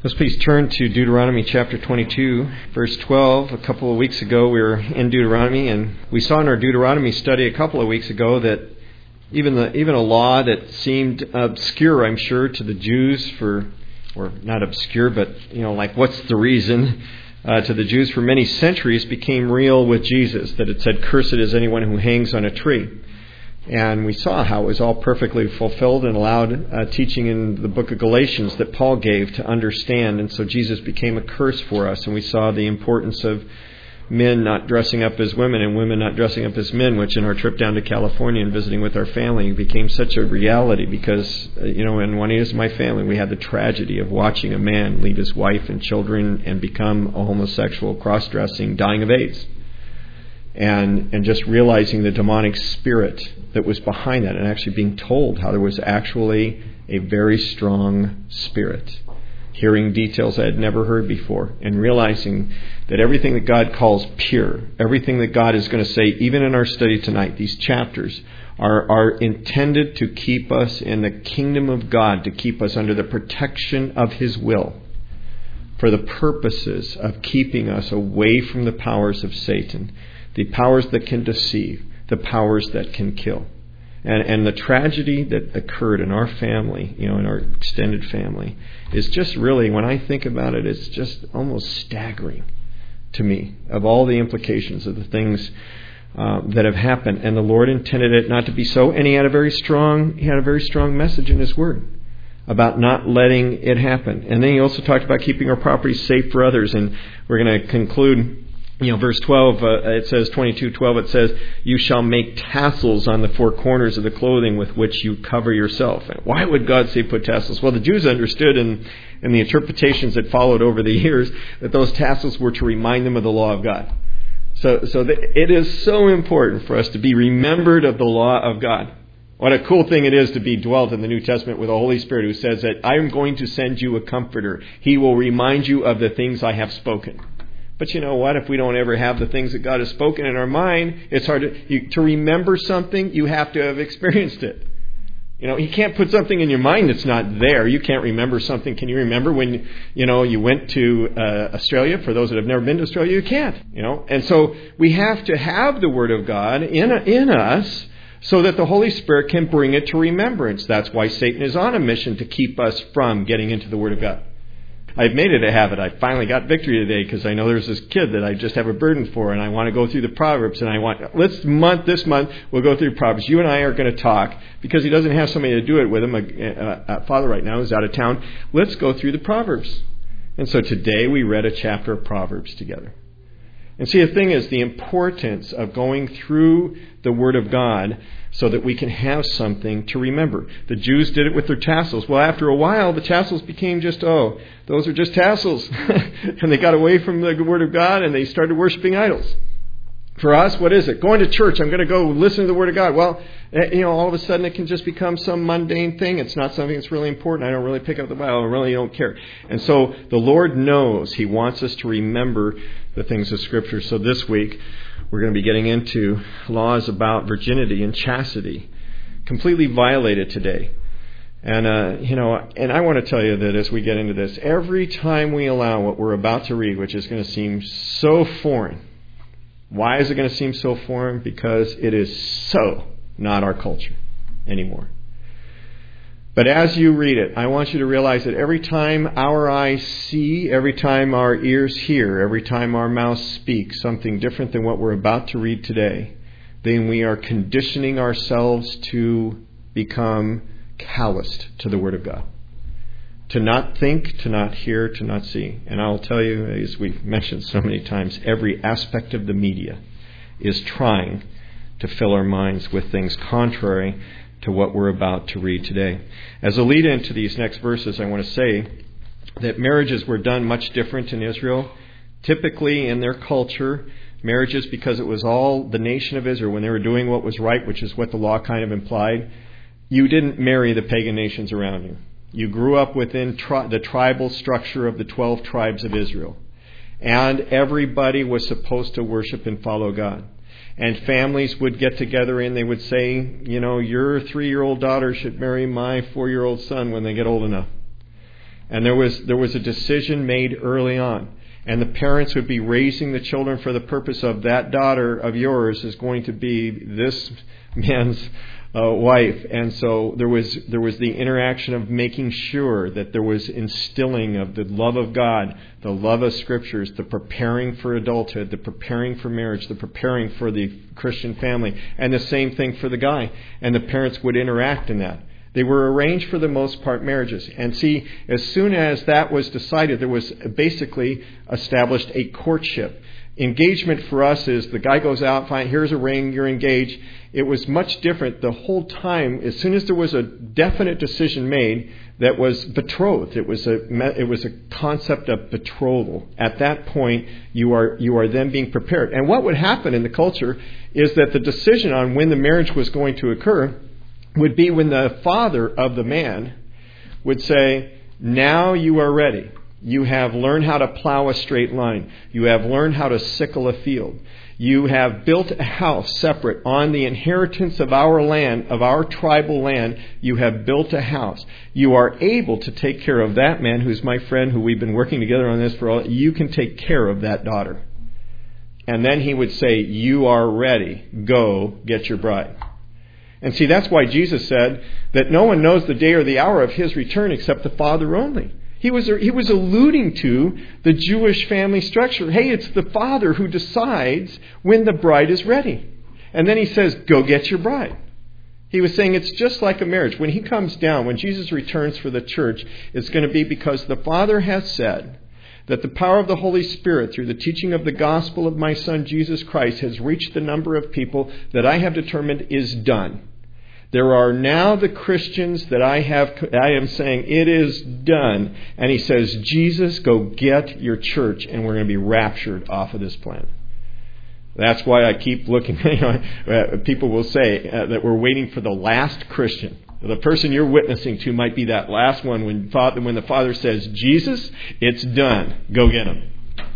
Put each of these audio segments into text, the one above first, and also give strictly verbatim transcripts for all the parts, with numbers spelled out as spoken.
Let's please turn to Deuteronomy chapter twenty-two, verse twelve. A couple of weeks ago we were in Deuteronomy, and we saw in our Deuteronomy study a couple of weeks ago that even the even a law that seemed obscure, I'm sure, to the Jews for, or not obscure, but, you know, like what's the reason uh, to the Jews for many centuries became real with Jesus, that it said, "Cursed is anyone who hangs on a tree." And we saw how it was all perfectly fulfilled and allowed uh, teaching in the book of Galatians that Paul gave to understand. And so Jesus became a curse for us. And we saw the importance of men not dressing up as women and women not dressing up as men, which in our trip down to California and visiting with our family became such a reality because, uh, you know, in Juanita's my family, we had the tragedy of watching a man leave his wife and children and become a homosexual, cross-dressing, dying of AIDS. And and just realizing the demonic spirit that was behind that, and actually being told how there was actually a very strong spirit. Hearing details I had never heard before, and realizing that everything that God calls pure, everything that God is going to say, even in our study tonight, these chapters are, are intended to keep us in the kingdom of God, to keep us under the protection of His will, for the purposes of keeping us away from the powers of Satan, the powers that can deceive, the powers that can kill. And and the tragedy that occurred in our family, you know, in our extended family, is just really, when I think about it, it's just almost staggering to me of all the implications of the things uh, that have happened. And the Lord intended it not to be so. And He had a very strong, He had a very strong message in His Word about not letting it happen. And then He also talked about keeping our property safe for others. And we're going to conclude. You know, verse twelve, uh, it says, twenty-two twelve, it says, "You shall make tassels on the four corners of the clothing with which you cover yourself." And why would God say put tassels? Well, the Jews understood in, in the interpretations that followed over the years that those tassels were to remind them of the law of God. So, so the, it is so important for us to be remembered of the law of God. What a cool thing it is to be dwelt in the New Testament with the Holy Spirit, who says that I am going to send you a comforter. He will remind you of the things I have spoken. But you know what? If we don't ever have the things that God has spoken in our mind, it's hard to you, to remember something. You have to have experienced it. You know, He can't put something in your mind that's not there. You can't remember something. Can you remember when, you know, you went to uh, Australia? For those that have never been to Australia, you can't. You know, and so we have to have the Word of God in in us, so that the Holy Spirit can bring it to remembrance. That's why Satan is on a mission to keep us from getting into the Word of God. I've made it a habit. I finally got victory today because I know there's this kid that I just have a burden for, and I want to go through the Proverbs, and I want, let's month, this month, we'll go through Proverbs. You and I are going to talk, because he doesn't have somebody to do it with him. A, a, a father right now is out of town. Let's go through the Proverbs. And so today we read a chapter of Proverbs together. And see, the thing is, the importance of going through the Word of God so that we can have something to remember. The Jews did it with their tassels. Well, after a while, the tassels became just, oh, those are just tassels. And they got away from the Word of God and they started worshiping idols. For us, what is it? Going to church, I'm going to go listen to the Word of God. Well, you know, all of a sudden it can just become some mundane thing. It's not something that's really important. I don't really pick up the Bible. I really don't care. And so the Lord knows He wants us to remember the things of Scripture. So this week, we're going to be getting into laws about virginity and chastity, completely violated today. And, uh, you know, and I want to tell you that as we get into this, every time we allow what we're about to read, which is going to seem so foreign. Why is it going to seem so foreign? Because it is so not our culture anymore. But as you read it, I want you to realize that every time our eyes see, every time our ears hear, every time our mouths speak something different than what we're about to read today, then we are conditioning ourselves to become calloused to the Word of God. To not think, to not hear, to not see. And I'll tell you, as we've mentioned so many times, every aspect of the media is trying to fill our minds with things contrary to what we're about to read today. As a lead into these next verses, I want to say that marriages were done much different in Israel. Typically in their culture, marriages, because it was all the nation of Israel, when they were doing what was right, which is what the law kind of implied, you didn't marry the pagan nations around you. You grew up within tri- the tribal structure of the twelve tribes of Israel. And everybody was supposed to worship and follow God. And families would get together and they would say, you know, your three-year-old daughter should marry my four-year-old son when they get old enough. And there was there was a decision made early on. And the parents would be raising the children for the purpose of that daughter of yours is going to be this man's uh, wife. And so there was there was the interaction of making sure that there was instilling of the love of God, the love of Scriptures, the preparing for adulthood, the preparing for marriage, the preparing for the Christian family, and the same thing for the guy. And the parents would interact in that. They were arranged for the most part marriages. And see, as soon as that was decided, there was basically established a courtship. Engagement for us is the guy goes out, fine, here's a ring, you're engaged. It was much different the whole time. As soon as there was a definite decision made that was betrothed, it was a it was a concept of betrothal. At that point, you are you are then being prepared. And what would happen in the culture is that the decision on when the marriage was going to occur would be when the father of the man would say, now you are ready. You have learned how to plow a straight line. You have learned how to sickle a field. You have built a house separate on the inheritance of our land, of our tribal land. You have built a house. You are able to take care of that man who's my friend, who we've been working together on this for all. You can take care of that daughter. And then he would say, you are ready. Go get your bride. And see, that's why Jesus said that no one knows the day or the hour of his return except the Father only. He was he was alluding to the Jewish family structure. Hey, it's the father who decides when the bride is ready. And then he says, go get your bride. He was saying it's just like a marriage. When he comes down, when Jesus returns for the church, it's going to be because the Father has said that the power of the Holy Spirit through the teaching of the gospel of my Son Jesus Christ has reached the number of people that I have determined is done. There are now the Christians that I have, I am saying it is done. And he says, Jesus, go get your church and we're going to be raptured off of this planet. That's why I keep looking. You know, people will say uh, that we're waiting for the last Christian. The person you're witnessing to might be that last one when, father, when the Father says, Jesus, it's done. Go get him.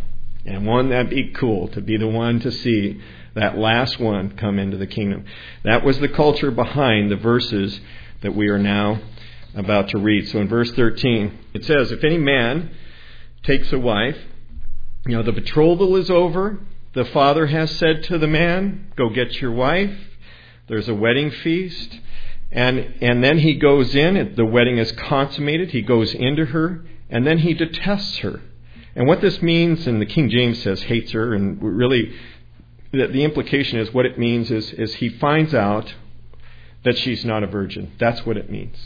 And wouldn't that be cool to be the one to see that last one come into the kingdom? That was the culture behind the verses that we are now about to read. So in verse thirteen, it says, if any man takes a wife, you know, the betrothal is over. The father has said to the man, go get your wife. There's a wedding feast. And, and then he goes in, the wedding is consummated. He goes into her, and then he detests her. And what this means, and the King James says hates her, and really the, the implication is what it means is, is he finds out that she's not a virgin. That's what it means.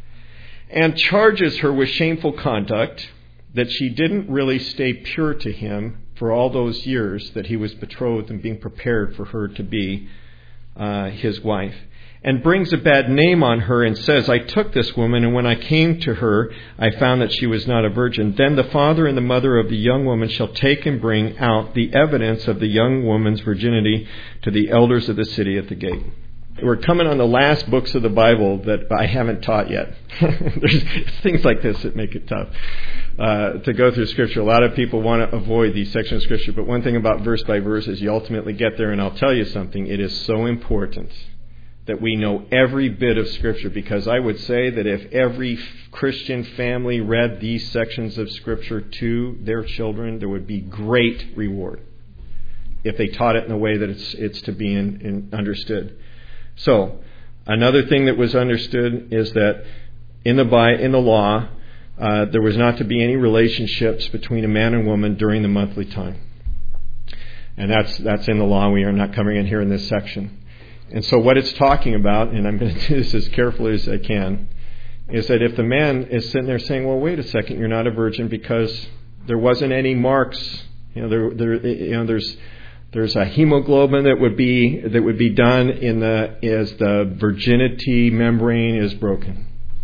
And charges her with shameful conduct, that she didn't really stay pure to him for all those years that he was betrothed and being prepared for her to be uh, his wife. And brings a bad name on her and says, I took this woman, and when I came to her, I found that she was not a virgin. Then the father and the mother of the young woman shall take and bring out the evidence of the young woman's virginity to the elders of the city at the gate. We're coming on the last books of the Bible that I haven't taught yet. There's things like this that make it tough uh, to go through Scripture. A lot of people want to avoid these sections of Scripture, but one thing about verse by verse is you ultimately get there, and I'll tell you something. It is so important that we know every bit of Scripture, because I would say that if every Christian family read these sections of Scripture to their children, there would be great reward if they taught it in the way that it's it's to be in, in understood. So, another thing that was understood is that in the by in the law, uh, there was not to be any relationships between a man and woman during the monthly time, and that's that's in the law. We are not covering it here in this section. And so what it's talking about, and I'm going to do this as carefully as I can, is that if the man is sitting there saying, well, wait a second, you're not a virgin because there wasn't any marks, you know, there, there, you know, there's, there's a hemoglobin that would be, that would be done in the, as the virginity membrane is broken.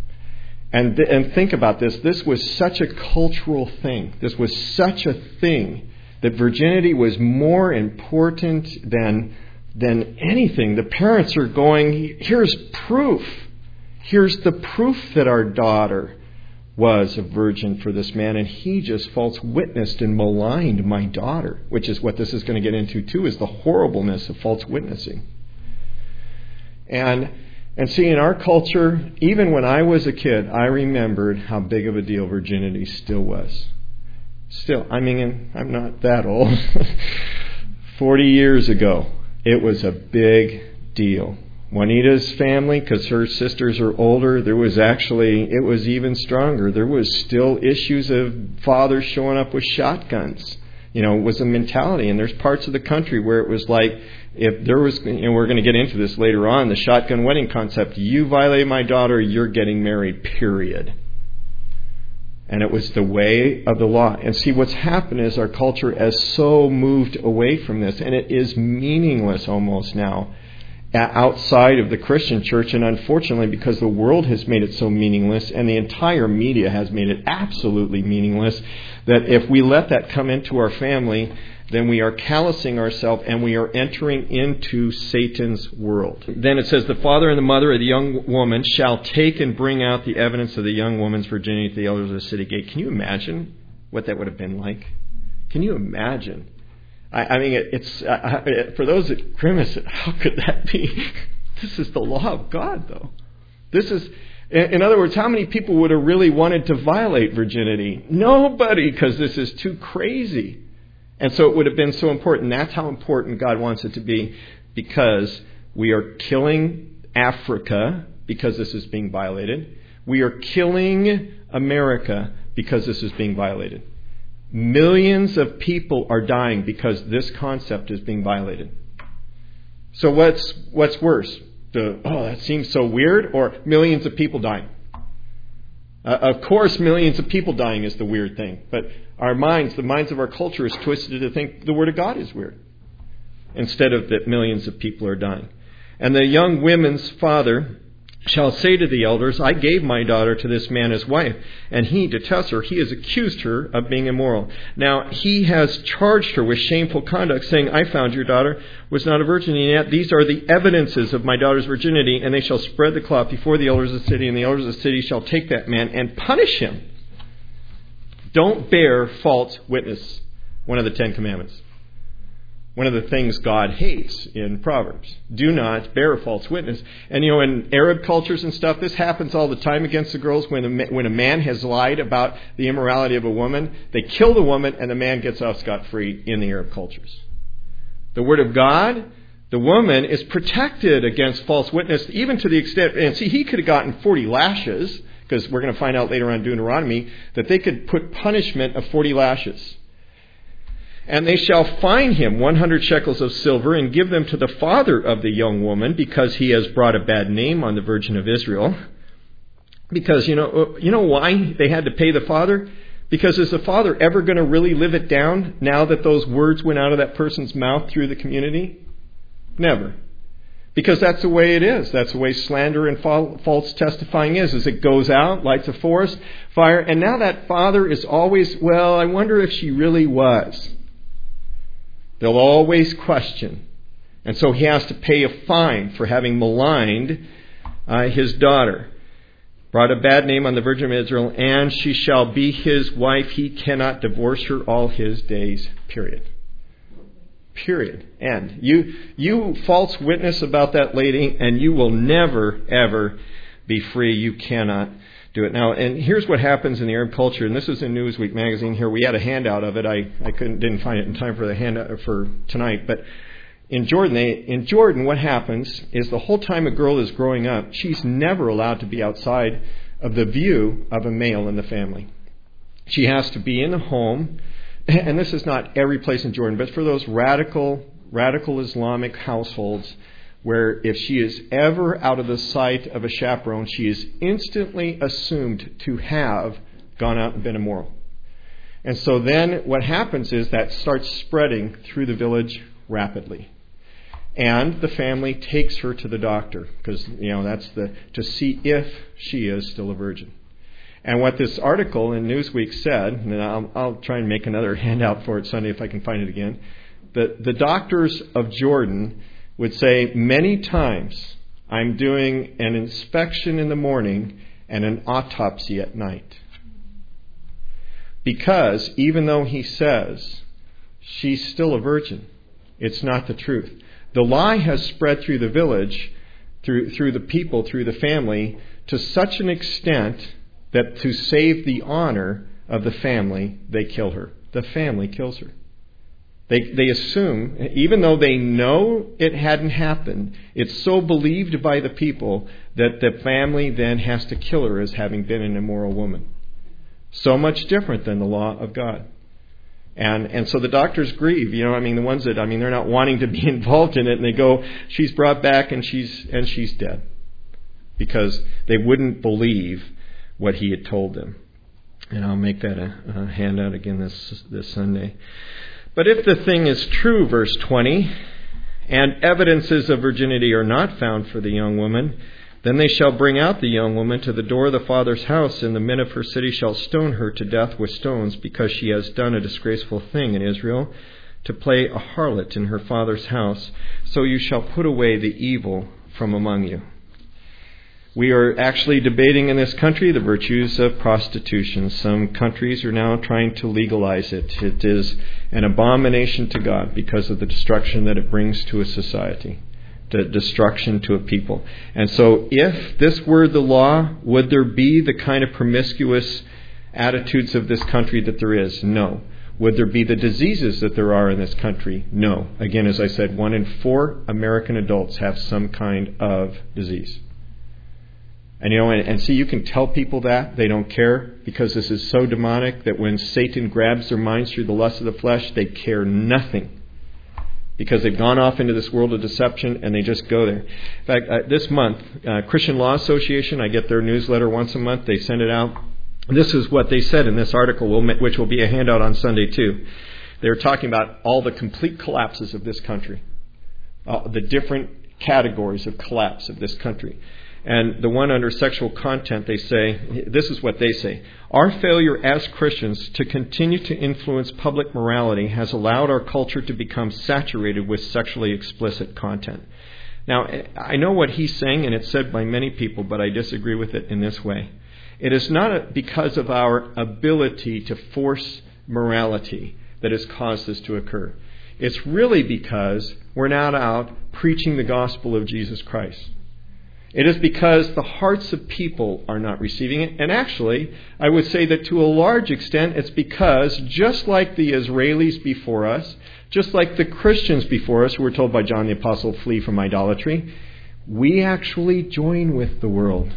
And, and think about this. This was such a cultural thing. This was such a thing that virginity was more important than than anything. The parents are going, here's proof. Here's the proof that our daughter was a virgin for this man, and he just false witnessed and maligned my daughter, which is what this is going to get into too, is the horribleness of false witnessing. And And see, in our culture, even when I was a kid, I remembered how big of a deal virginity still was. Still, I mean, I'm not that old. Forty years ago, it was a big deal. Juanita's family, because her sisters are older, there was actually, it was even stronger. There was still issues of fathers showing up with shotguns. You know, it was a mentality. And there's parts of the country where it was like, if there was, you know, we're going to get into this later on, the shotgun wedding concept, you violate my daughter, you're getting married, period. And it was the way of the law. And see, what's happened is our culture has so moved away from this, and it is meaningless almost now outside of the Christian church. And unfortunately, because the world has made it so meaningless, and the entire media has made it absolutely meaningless, that if we let that come into our family, then we are callousing ourselves and we are entering into Satan's world. Then it says, the father and the mother of the young woman shall take and bring out the evidence of the young woman's virginity to the elders of the city gate. Can you imagine what that would have been like? Can you imagine? I, I mean, it, it's uh, it, for those that grimace, how could that be? This is the law of God, though. This is, in, in other words, how many people would have really wanted to violate virginity? Nobody, because this is too crazy. And so it would have been so important. That's how important God wants it to be, because we are killing Africa because this is being violated. We are killing America because this is being violated. Millions of people are dying because this concept is being violated. So what's what's worse? The, oh, that seems so weird, or millions of people dying? Uh, of course, millions of people dying is the weird thing. But our minds, the minds of our culture is twisted to think the Word of God is weird, instead of that millions of people are dying. And the young women's father shall say to the elders, I gave my daughter to this man as wife. And he, to test her, he has accused her of being immoral. Now, he has charged her with shameful conduct, saying, I found your daughter was not a virgin, and yet these are the evidences of my daughter's virginity. And they shall spread the cloth before the elders of the city, and the elders of the city shall take that man and punish him. Don't bear false witness. One of the Ten Commandments. One of the things God hates in Proverbs. Do not bear false witness. And you know, in Arab cultures and stuff, this happens all the time against the girls. When a, when a man has lied about the immorality of a woman, they kill the woman and the man gets off scot-free in the Arab cultures. The Word of God, the woman is protected against false witness, even to the extent, and see, he could have gotten forty lashes, because we're going to find out later on in Deuteronomy that they could put punishment of forty lashes. And they shall fine him one hundred shekels of silver and give them to the father of the young woman, because he has brought a bad name on the Virgin of Israel. Because, you know, you know why they had to pay the father? Because is the father ever going to really live it down now that those words went out of that person's mouth through the community? Never. Because that's the way it is. That's the way slander and false testifying is, is it goes out, lights a forest, fire, and now that father is always, well, I wonder if she really was. They'll always question. And so he has to pay a fine for having maligned uh, his daughter. Brought a bad name on the Virgin of Israel, and she shall be his wife. He cannot divorce her all his days, period. Period. End. You, you false witness about that lady, and you will never, ever be free. You cannot do it. Now, and here's what happens in the Arab culture, and this is in Newsweek magazine here. We had a handout of it. I, I couldn't didn't find it in time for the handout for tonight. But in Jordan, they, in Jordan, what happens is the whole time a girl is growing up, she's never allowed to be outside of the view of a male in the family. She has to be in the home, and this is not every place in Jordan, but for those radical, radical Islamic households, where if she is ever out of the sight of a chaperone, she is instantly assumed to have gone out and been immoral. And so then what happens is that starts spreading through the village rapidly. And the family takes her to the doctor, because, you know, that's the to see if she is still a virgin. And what this article in Newsweek said, and I'll, I'll try and make another handout for it Sunday if I can find it again, that the doctors of Jordan would say many times, I'm doing an inspection in the morning and an autopsy at night. Because even though he says she's still a virgin, it's not the truth. The lie has spread through the village through through the people, through the family, to such an extent that to save the honor of the family, they kill her. The family kills her. They they assume, even though they know it hadn't happened, it's so believed by the people that the family then has to kill her as having been an immoral woman. So much different than the law of God. And and so the doctors grieve, you know, I mean, the ones that, I mean, they're not wanting to be involved in it, and they go, she's brought back and she's and she's dead. Because they wouldn't believe what he had told them. And I'll make that a, a handout again this this Sunday. But if the thing is true, verse twenty, and evidences of virginity are not found for the young woman, then they shall bring out the young woman to the door of the father's house, and the men of her city shall stone her to death with stones, because she has done a disgraceful thing in Israel, to play a harlot in her father's house. So you shall put away the evil from among you. We are actually debating in this country the virtues of prostitution. Some countries are now trying to legalize it. It is an abomination to God because of the destruction that it brings to a society, the destruction to a people. And so if this were the law, would there be the kind of promiscuous attitudes of this country that there is? No. Would there be the diseases that there are in this country? No. Again, as I said, one in four American adults have some kind of disease. And you know, and, and see, you can tell people that they don't care, because this is so demonic that when Satan grabs their minds through the lust of the flesh, they care nothing, because they've gone off into this world of deception and they just go there. In fact, uh, this month, uh, Christian Law Association, I get their newsletter once a month. They send it out. This is what they said in this article, which will be a handout on Sunday too. They were talking about all the complete collapses of this country, uh, the different categories of collapse of this country. And the one under sexual content, they say, this is what they say: our failure as Christians to continue to influence public morality has allowed our culture to become saturated with sexually explicit content. Now, I know what he's saying, and it's said by many people, but I disagree with it in this way. It is not because of our ability to force morality that has caused this to occur. It's really because we're not out preaching the gospel of Jesus Christ. It is because the hearts of people are not receiving it. And actually, I would say that to a large extent, it's because just like the Israelis before us, just like the Christians before us who were told by John the Apostle, flee from idolatry, we actually join with the world.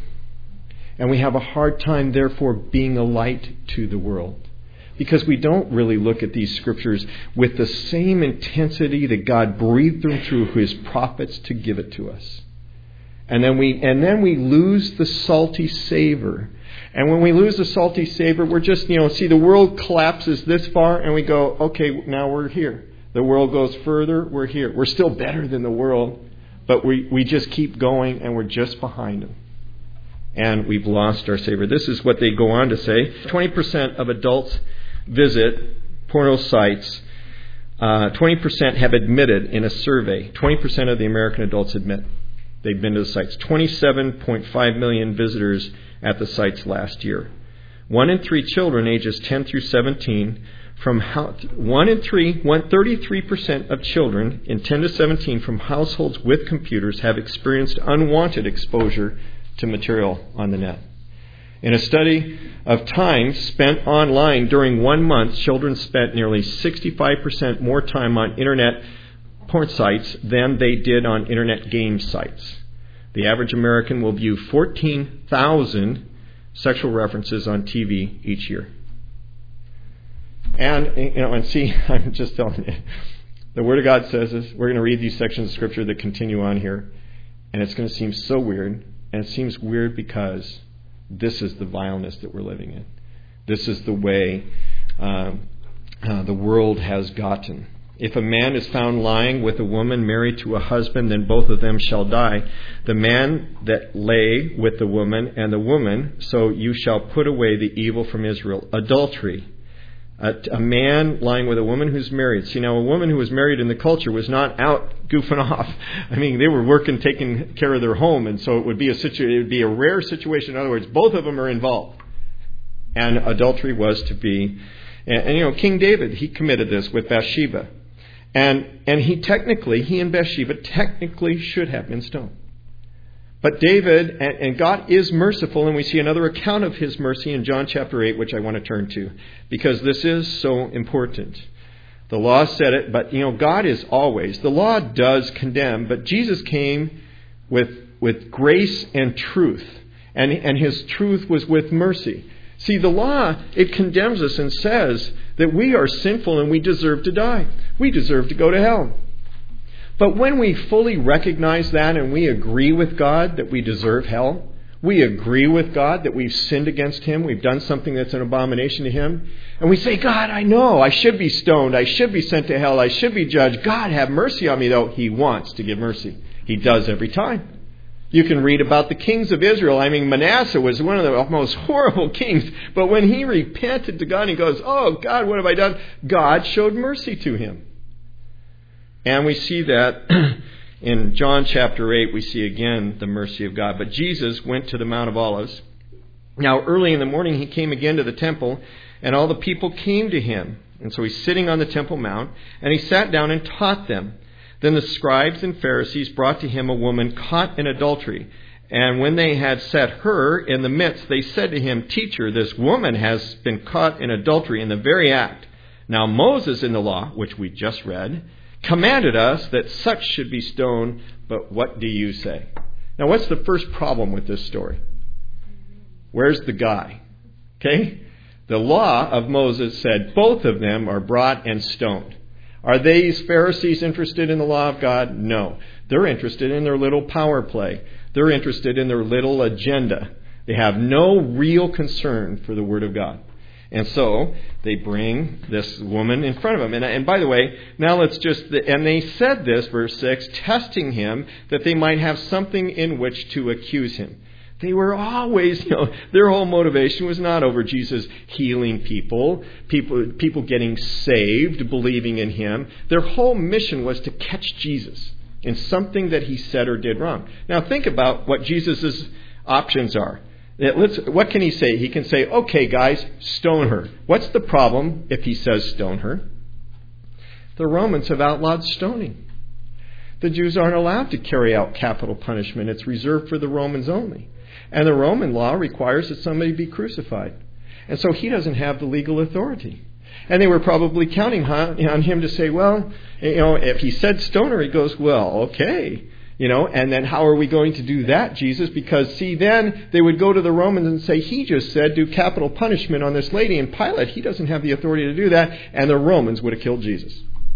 And we have a hard time, therefore, being a light to the world. Because we don't really look at these scriptures with the same intensity that God breathed them through His prophets to give it to us. And then we and then we lose the salty savor. And when we lose the salty savor, we're just, you know, see, the world collapses this far and we go, okay, now we're here. The world goes further, we're here. We're still better than the world, but we, we just keep going and we're just behind them. And we've lost our savor. This is what they go on to say. twenty percent of adults visit porno sites. Uh, twenty percent have admitted in a survey. twenty percent of the American adults admit they've been to the sites. twenty-seven point five million visitors at the sites last year. One in three children ages ten through seventeen from how, one in three, one, thirty-three percent of children in ten to seventeen from households with computers have experienced unwanted exposure to material on the net. In a study of time spent online during one month, children spent nearly sixty-five percent more time on internet porn sites than they did on internet game sites. The average American will view fourteen thousand sexual references on T V each year. And, you know, and see, I'm just telling you, the Word of God says this. We're going to read these sections of Scripture that continue on here, and it's going to seem so weird. And it seems weird because this is the vileness that we're living in. This is the way um, uh, the world has gotten. If a man is found lying with a woman married to a husband, then both of them shall die. The man that lay with the woman and the woman, so you shall put away the evil from Israel. Adultery. A, a man lying with a woman who's married. See, now a woman who was married in the culture was not out goofing off. I mean, they were working, taking care of their home, and so it would be a situ- it would be a rare situation. In other words, both of them are involved. And adultery was to be, and, and you know, King David, he committed this with Bathsheba. And and he technically, he and Bathsheba technically should have been stoned. But David, and, and God is merciful, and we see another account of his mercy in John chapter eight, which I want to turn to, because this is so important. The law said it, but you know, God is always, the law does condemn, but Jesus came with, with grace and truth, and, and his truth was with mercy. See, the law, it condemns us and says that we are sinful and we deserve to die. We deserve to go to hell. But when we fully recognize that and we agree with God that we deserve hell, we agree with God that we've sinned against him, we've done something that's an abomination to him, and we say, God, I know, I should be stoned, I should be sent to hell, I should be judged. God, have mercy on me, though. He wants to give mercy. He does every time. You can read about the kings of Israel. I mean, Manasseh was one of the most horrible kings, but when he repented to God, he goes, oh, God, what have I done? God showed mercy to him. And we see that in John chapter eight, we see again the mercy of God. But Jesus went to the Mount of Olives. Now, early in the morning, he came again to the temple, and all the people came to him. And so he's sitting on the Temple Mount, and he sat down and taught them. Then the scribes and Pharisees brought to him a woman caught in adultery. And when they had set her in the midst, they said to him, Teacher, this woman has been caught in adultery in the very act. Now Moses in the law, which we just read, commanded us that such should be stoned, but what do you say? Now, what's the first problem with this story? Where's the guy? Okay? The law of Moses said both of them are brought and stoned. Are these Pharisees interested in the law of God? No. They're interested in their little power play. They're interested in their little agenda. They have no real concern for the Word of God. And so they bring this woman in front of him. And, and by the way, now let's just, and they said this, verse six, testing him that they might have something in which to accuse him. They were always, you know, their whole motivation was not over Jesus healing people, people, people getting saved, believing in him. Their whole mission was to catch Jesus in something that he said or did wrong. Now think about what Jesus' options are. Let's, what can he say? He can say, okay, guys, stone her. What's the problem if he says stone her? The Romans have outlawed stoning. The Jews aren't allowed to carry out capital punishment. It's reserved for the Romans only. And the Roman law requires that somebody be crucified. And so he doesn't have the legal authority. And they were probably counting on him to say, well, you know, if he said stone her, he goes, well, okay. You know, and then how are we going to do that, Jesus? Because, see, then they would go to the Romans and say, he just said do capital punishment on this lady. And Pilate, he doesn't have the authority to do that. And the Romans would have killed Jesus.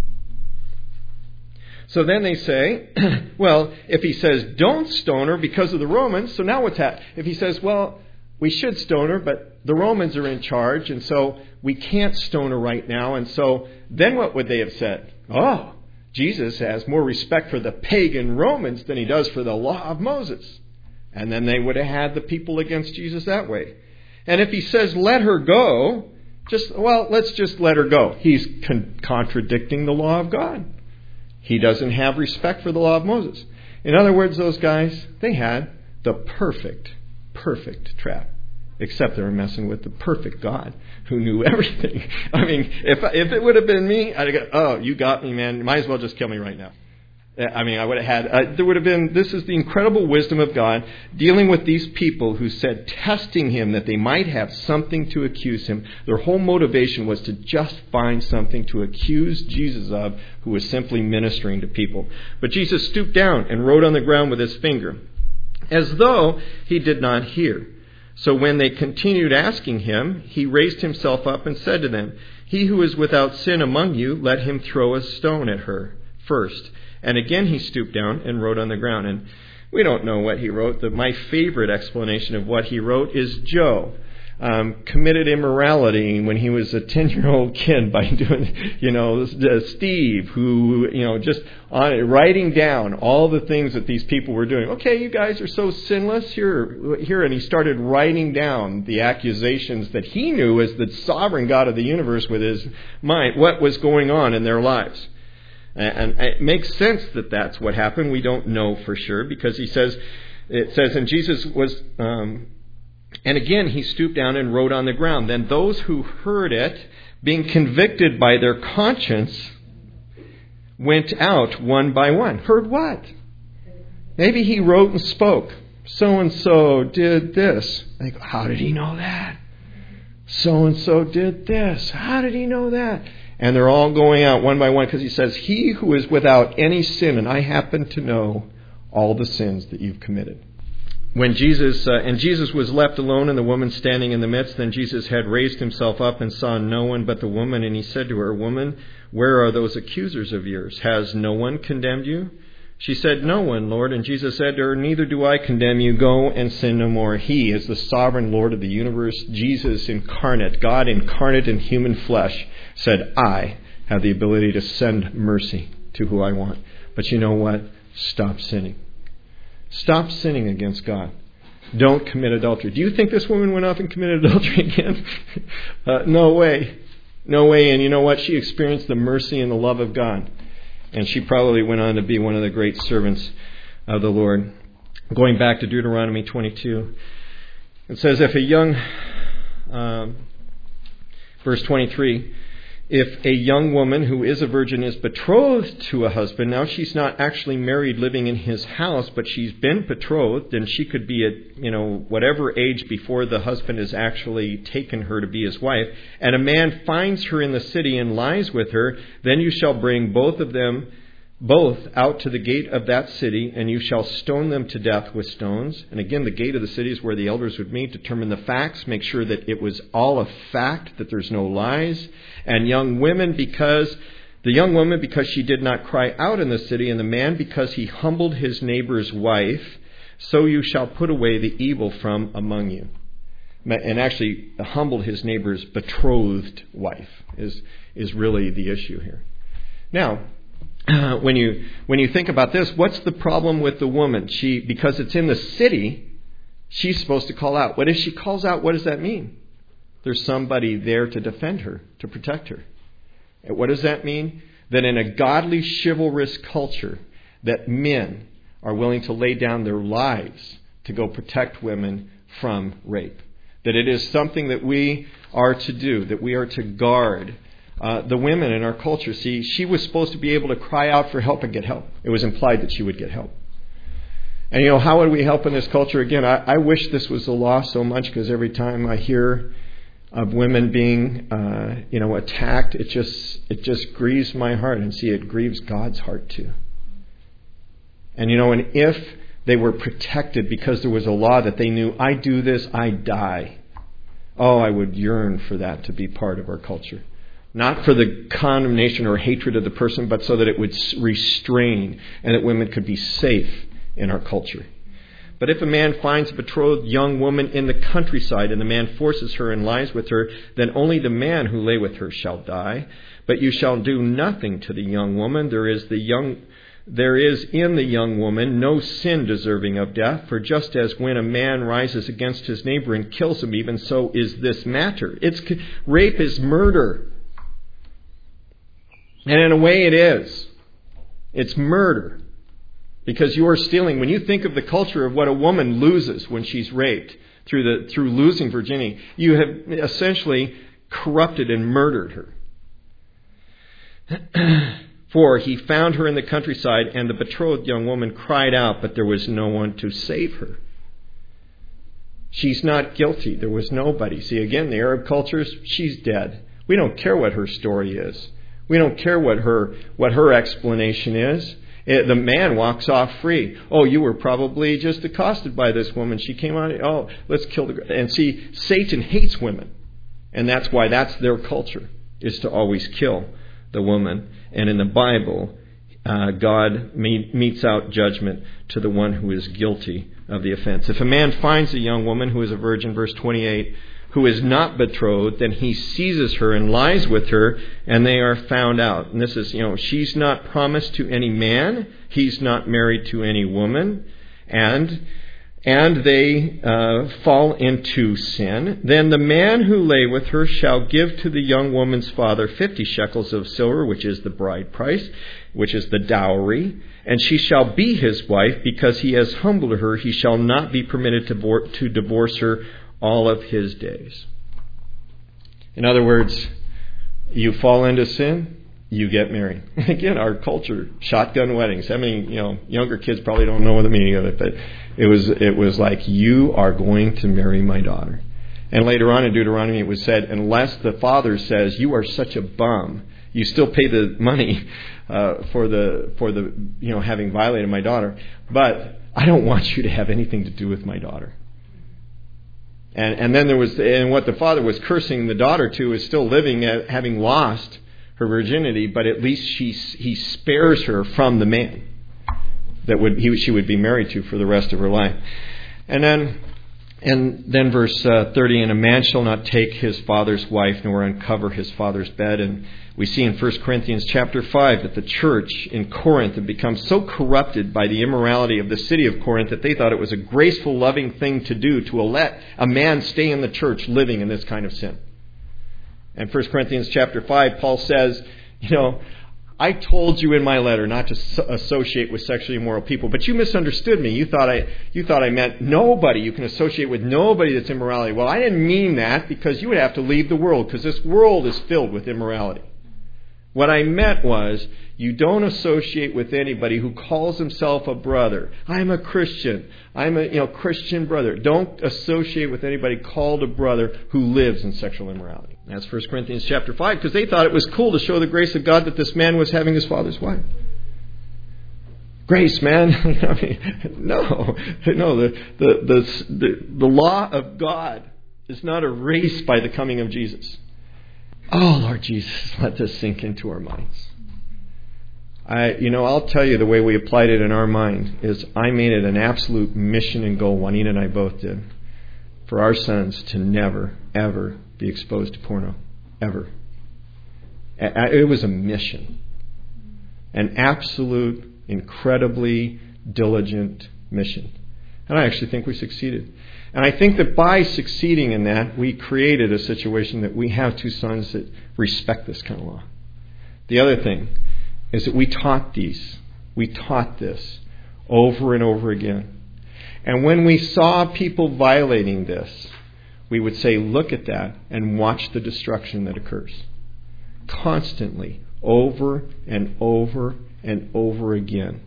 So then they say, well, if he says don't stone her because of the Romans, so now what's happening? If he says, well, we should stone her, but the Romans are in charge, and so we can't stone her right now. And so then what would they have said? Oh, Jesus has more respect for the pagan Romans than he does for the law of Moses. And then they would have had the people against Jesus that way. And if he says, let her go, just, well, let's just let her go. He's con- contradicting the law of God. He doesn't have respect for the law of Moses. In other words, those guys, they had the perfect, perfect trap. Except they were messing with the perfect God who knew everything. I mean, if if it would have been me, I'd have gone, oh, you got me, man. You might as well just kill me right now. I mean, I would have had, uh, there would have been, this is the incredible wisdom of God dealing with these people who said, testing him that they might have something to accuse him. Their whole motivation was to just find something to accuse Jesus of, who was simply ministering to people. But Jesus stooped down and wrote on the ground with his finger, as though he did not hear. So when they continued asking him, he raised himself up and said to them, he who is without sin among you, let him throw a stone at her first. And again he stooped down and wrote on the ground. And we don't know what he wrote. The, my favorite explanation of what he wrote is Joe um, committed immorality when he was a ten-year-old kid by doing, you know, Steve, who, you know, just on writing down all the things that these people were doing. Okay, you guys are so sinless. Here, here, and he started writing down the accusations that he knew as the sovereign God of the universe with his mind, what was going on in their lives. And it makes sense that that's what happened. We don't know for sure because he says, it says, and Jesus was, um, and again he stooped down and wrote on the ground. Then those who heard it, being convicted by their conscience, went out one by one. Heard what? Maybe he wrote and spoke. So-and-so did this. They go, how did he know that? So-and-so did this. How did he know that? And they're all going out one by one because he says, he who is without any sin, and I happen to know all the sins that you've committed. When Jesus, uh, and Jesus was left alone and the woman standing in the midst, then Jesus had raised himself up and saw no one but the woman, and he said to her, Woman, where are those accusers of yours? Has no one condemned you? She said, No one, Lord. And Jesus said to her, Neither do I condemn you. Go and sin no more. He is the sovereign Lord of the universe. Jesus incarnate, God incarnate in human flesh, said, I have the ability to send mercy to who I want. But you know what? Stop sinning. Stop sinning against God. Don't commit adultery. Do you think this woman went off and committed adultery again? uh, no way. No way. And you know what? She experienced the mercy and the love of God. And she probably went on to be one of the great servants of the Lord. Going back to Deuteronomy twenty-two, it says, if a young, um, verse twenty-three, if a young woman who is a virgin is betrothed to a husband, now she's not actually married living in his house, but she's been betrothed, and she could be at, you know, whatever age before the husband has actually taken her to be his wife, and a man finds her in the city and lies with her, then you shall bring both of them both out to the gate of that city, and you shall stone them to death with stones. And again, the gate of the city is where the elders would meet, determine the facts, make sure that it was all a fact, that there's no lies. And young women, because the young woman, because she did not cry out in the city, and the man, because he humbled his neighbor's wife, so you shall put away the evil from among you. And actually, humbled his neighbor's betrothed wife is is really the issue here. Now, Uh, when you when you think about this, what's the problem with the woman? She, because it's in the city, she's supposed to call out. What if she calls out? What does that mean? There's somebody there to defend her, to protect her. And what does that mean? That in a godly, chivalrous culture, that men are willing to lay down their lives to go protect women from rape. That it is something that we are to do, that we are to guard. Uh, the women in our culture, see, she was supposed to be able to cry out for help and get help. It was implied that she would get help. And, you know, how would we help in this culture? Again, I, I wish this was the law so much, because every time I hear of women being, uh, you know, attacked, it just it just grieves my heart. And see, it grieves God's heart too. And, you know, and if they were protected because there was a law that they knew, I do this, I die. Oh, I would yearn for that to be part of our culture. Not for the condemnation or hatred of the person, but so that it would restrain and that women could be safe in our culture. But if a man finds a betrothed young woman in the countryside and the man forces her and lies with her, then only the man who lay with her shall die. But you shall do nothing to the young woman. There is the young, there is in the young woman no sin deserving of death. For just as when a man rises against his neighbor and kills him, even so is this matter. It's rape is murder. And in a way it is. It's murder. Because you are stealing. When you think of the culture of what a woman loses when she's raped through the through losing virginity, you have essentially corrupted and murdered her. For he found her in the countryside, and the betrothed young woman cried out, but there was no one to save her. She's not guilty. There was nobody. See, again, the Arab cultures, she's dead. We don't care what her story is. We don't care what her what her explanation is. It, the man walks off free. Oh, you were probably just accosted by this woman. She came on. Oh, let's kill the... And see, Satan hates women. And that's why that's their culture, is to always kill the woman. And in the Bible, uh, God meet, meets out judgment to the one who is guilty of the offense. If a man finds a young woman who is a virgin, verse twenty-eight, who is not betrothed, then he seizes her and lies with her, and they are found out. And this is, you know, she's not promised to any man. He's not married to any woman. And and they uh, fall into sin. Then the man who lay with her shall give to the young woman's father fifty shekels of silver, which is the bride price, which is the dowry. And she shall be his wife, because he has humbled her. He shall not be permitted to, vor- to divorce her all of his days. In other words, you fall into sin, you get married. Again, our culture, shotgun weddings. I mean, you know, younger kids probably don't know the meaning of it, but it was it was like, you are going to marry my daughter. And later on in Deuteronomy it was said, unless the father says, you are such a bum, you still pay the money uh, for the for the you know having violated my daughter, but I don't want you to have anything to do with my daughter. And and then there was, and what the father was cursing the daughter to is still living, at, having lost her virginity, but at least she he spares her from the man that would he she would be married to for the rest of her life. And then and then verse uh, thirty, and a man shall not take his father's wife nor uncover his father's bed. And we see in First Corinthians chapter five that the church in Corinth had become so corrupted by the immorality of the city of Corinth that they thought it was a graceful, loving thing to do to let a man stay in the church living in this kind of sin. And First Corinthians chapter five, Paul says, you know, I told you in my letter not to associate with sexually immoral people, but you misunderstood me. You thought I you thought I meant nobody. You can associate with nobody that's immorality. Well, I didn't mean that, because you would have to leave the world, because this world is filled with immorality. What I meant was, you don't associate with anybody who calls himself a brother. I'm a Christian. I'm a you know Christian brother. Don't associate with anybody called a brother who lives in sexual immorality. That's First Corinthians chapter five, because they thought it was cool to show the grace of God that this man was having his father's wife. Grace, man. I mean, no, no. The, the the the the law of God is not erased by the coming of Jesus. Oh, Lord Jesus, let this sink into our minds. I, you know, I'll tell you the way we applied it in our mind is I made it an absolute mission and goal, Juanita and I both did, for our sons to never, ever be exposed to porno. Ever. It was a mission. An absolute, incredibly diligent mission. And I actually think we succeeded. And I think that by succeeding in that, we created a situation that we have two sons that respect this kind of law. The other thing is that we taught these. We taught this over and over again. And when we saw people violating this, we would say, look at that and watch the destruction that occurs. Constantly, over and over and over again.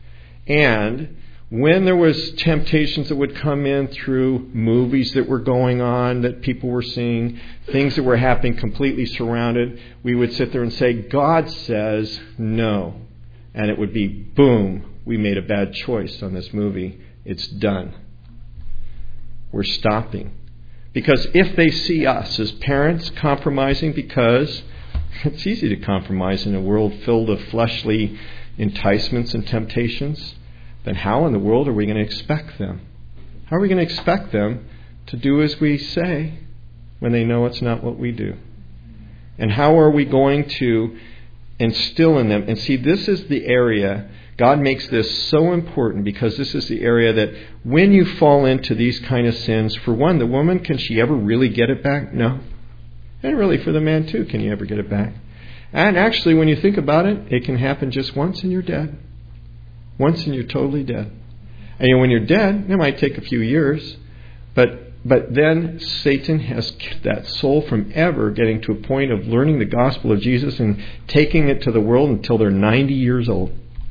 And when there was temptations that would come in through movies that were going on, that people were seeing, things that were happening completely surrounded, we would sit there and say, God says no. And it would be, boom, we made a bad choice on this movie. It's done. We're stopping. Because if they see us as parents compromising, because it's easy to compromise in a world filled of fleshly enticements and temptations, then how in the world are we going to expect them? How are we going to expect them to do as we say when they know it's not what we do? And how are we going to instill in them? And see, this is the area, God makes this so important, because this is the area that when you fall into these kind of sins, for one, the woman, can she ever really get it back? No. And really for the man too, can you ever get it back? And actually, when you think about it, it can happen just once and you're dead. Once and you're totally dead. And when you're dead, it might take a few years, but but then Satan has kept that soul from ever getting to a point of learning the gospel of Jesus and taking it to the world until they're ninety years old.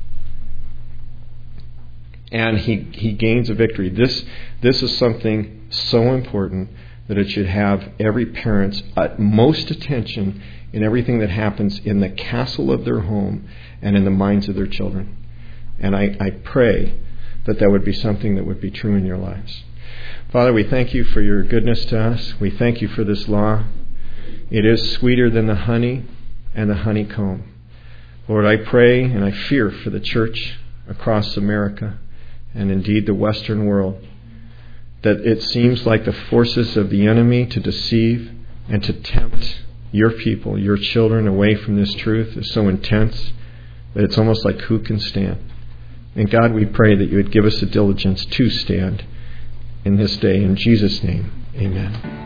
And he, he gains a victory. This this is something so important that it should have every parent's utmost attention in everything that happens in the castle of their home and in the minds of their children. And I, I pray that that would be something that would be true in your lives. Father, we thank you for your goodness to us. We thank you for this law. It is sweeter than the honey and the honeycomb. Lord, I pray and I fear for the church across America and indeed the Western world, that it seems like the forces of the enemy to deceive and to tempt your people, your children, away from this truth is so intense that it's almost like, who can stand? And God, we pray that you would give us the diligence to stand in this day. In Jesus' name, amen.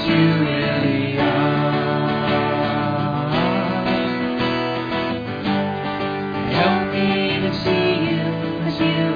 as you really are. Help me to see you as you